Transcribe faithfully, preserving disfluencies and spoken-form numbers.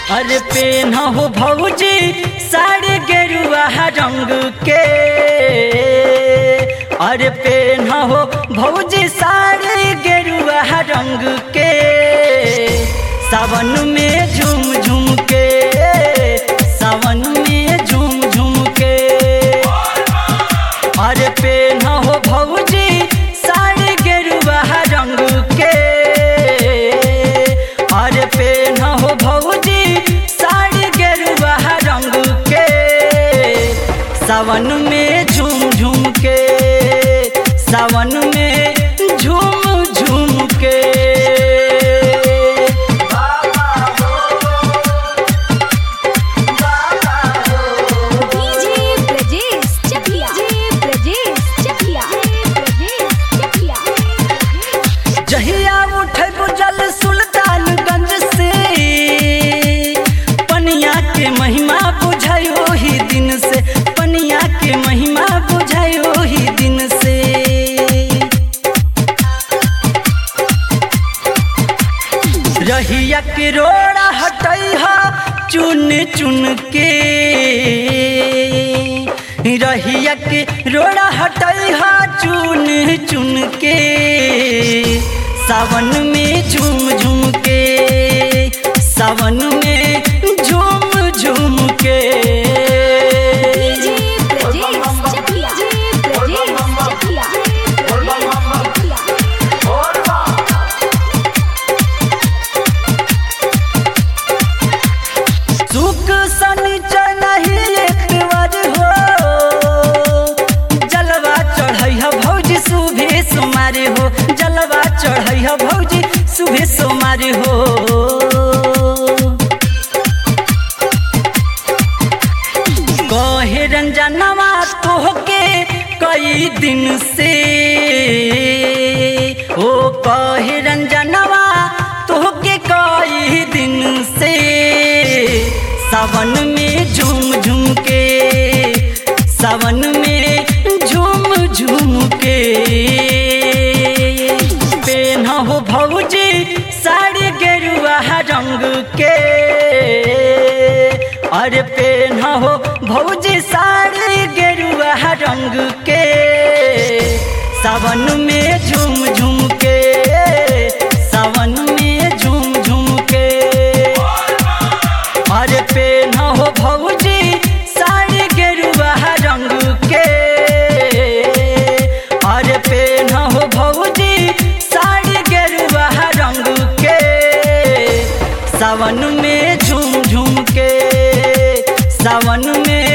अरे पेन्हा हो भौजी साड़ी गेरुआ रंग के, अरे पेन्हा हो भौजी साड़ी गेरुआ रंग के, सावन में झूम झूम के, सावन में झूम झूम के। अरे पेन्हा हो भौजी साड़ी गेरुआ रंग के, अरे पेन्हा हो भौजी साड़ी गेरुआ रंग के, सावन में झूम झूम के, सावन में झूम झूम के। जहिया उठे बुझल सुल्तानगंज से, पनिया के महिमा बुझायो ही दिन से, पनिया के महिमा बुझायो ही दिन से। रहिया के रोड़ा हटैहा चुन चुन के, रहिया के रोड़ा हटैहा चुन चुन के, सावन में झूम झूम के, सावन में झूम झूम के। सुख शनिचर नहीं एतवार हो, जलवा चढ़ैहा भौजी सुबह सोमार हो, जलवा चढ़ैहा भौजी सुबह सोमार हो। कहे रंजनवा तोहके कई दिन से, ओ कहे रंजनवा तोहके कई दिन से, सावन में झूम झूम के, सावन में झूम झूम के। पेन्हा हो भौजी साड़ी गेरुआ रंग के, अरे पेन्हा हो भौजी साड़ी गेरुआ रंग के, सावन में झूम झूम के, सावन में झूम झूम के। अरे पेन्हा हो भौजी साड़ी गेरुआ रंग के, अरे पेन्हा हो भौजी साड़ी गेरुआ रंग के, सावन में झूम झूम के, सावन में